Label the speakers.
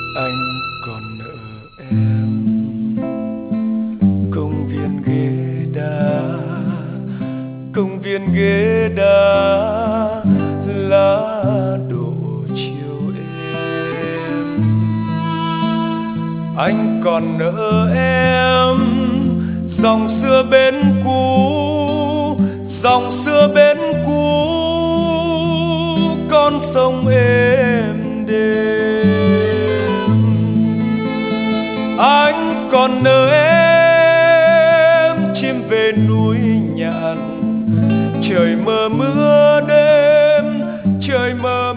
Speaker 1: Anh còn nợ em công viên ghế đá, công viên ghế đá, lá đổ chiều êm. Anh còn nợ em dòng xưa bến cũ, dòng xưa bến cũ, con sông êm đềm. Anh còn nợ em chim về núi nhạn, trời mờ mưa đêm, trời mờ